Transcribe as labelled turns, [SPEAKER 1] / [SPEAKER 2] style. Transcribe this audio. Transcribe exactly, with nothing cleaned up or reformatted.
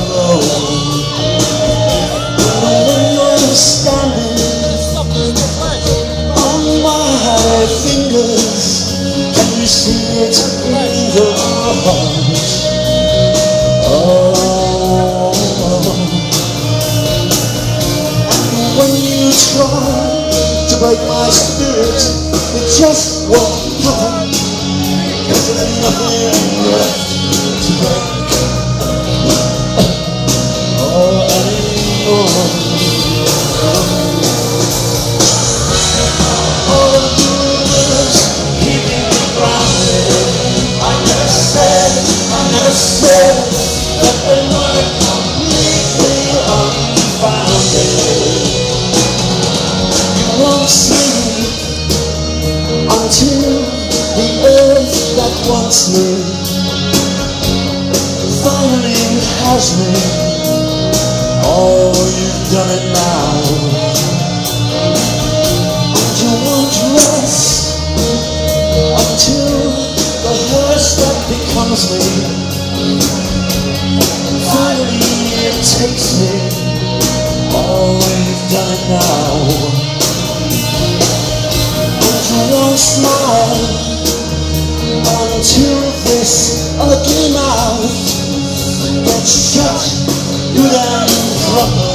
[SPEAKER 1] alone. When you're standing on my fingers, can you see it in your heart? Oh, and when you try to break my spirit, it just won't happen, 'cause there's nothing left to break. Oh, anymore. All the universe keeping me grounded. I never said, I never said that they were completely unfounded. You won't see until the earth that wants me finally has me. Oh, you've done it now, and you won't rest until the hearse that becomes me finally it takes me. Oh, you've done it now, and you won't smile until this ugly mouth gets shut good and proper.